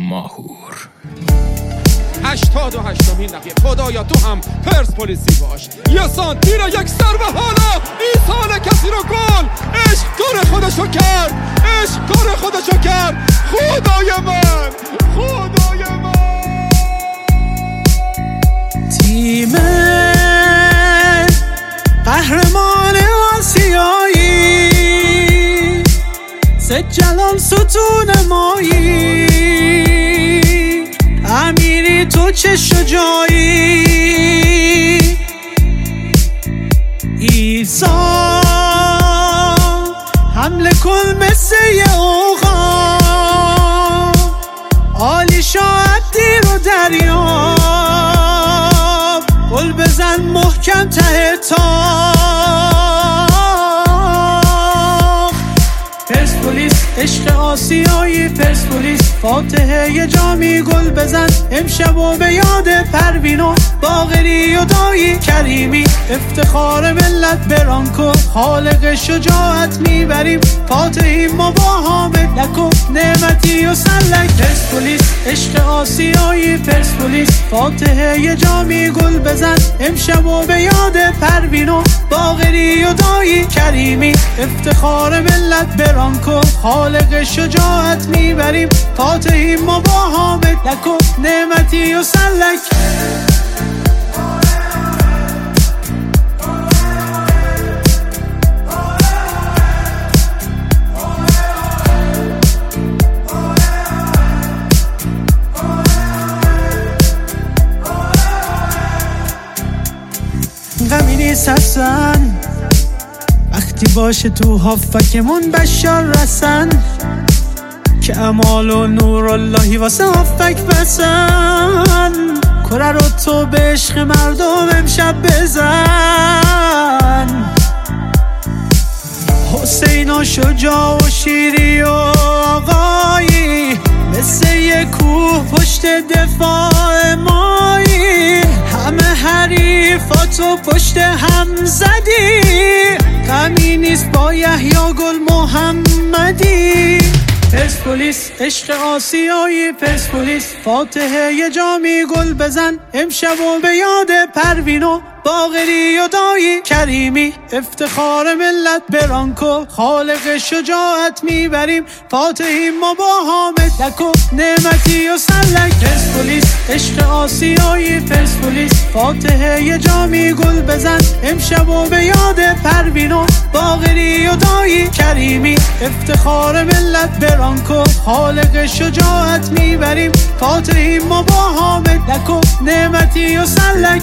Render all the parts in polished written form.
ماهور. 88مین دقیقه خدایا تو هم پرسپولیسی باش، یه سانتی را یک سر و حالا این سال کسی رو گل. عشق کار خودشو کرد، عشق کار خودشو کرد. خدای من، خدای من. تیم قهرمان آسیایی، سید جلال ستون مایی، امیری تو چه شجاعی. ایسا حمله کن مثل یه اوغا، عالی شاید دیر و دریاب، گل بزن محکم ته تاق. پرسپولیس عشق آسیایی، پرسپولیس فاتحه یه جامی، گل بزن امشب و به یاد پروین و باقری و دایی کریمی. افتخار ملت برانکو، خالق شجاعت میبریم، فاتحیم ما با حامد لکو نعمتی و سلک. پرسپولیس عشق آسیایی، پرسپولیس فاتحه یه جامی، گل بزن امشب و به یاد پروین و باقری و دایی کریمی. افتخار ملت برانکو، خالق شجاعت میبریم، فاتحیم ما با حامد لکو نعمتی و سلک. غمی نیست حسن وقتی باشه تو هافکمون بشار رسن، که امال و نور اللهی واسه هافک بسن. کره رو تو به عشق مردم امشب بزن، حسین و شجاع و شیری و آقایی، مثل یه کوه پشت دفاع مایی. همه حریفاتو پشت هم زدی، غمی نیست با یحیی گل محمدی. پرسپولیس عشق آسیایی، پرسپولیس فاتحه یه جامی، گل بزن امشب و به یاد پروین و باقری و دایی کریمی. افتخار ملت برانکو، خالق شجاعت میبریم، فاتحیم ما با حامد لکو نعمتی و سلک. پرسپولیس عشق آسیایی، پرسپولیس فاتحه یه جامی، گل بزن امشب و به یاد پروین و باقری و دایی کریمی. افتخار ملت برانکو، خالق شجاعت میبریم، فاتحیم ما با حامد لکو نعمتی و سلک.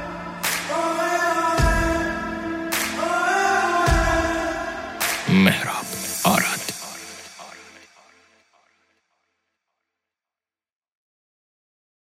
مهران.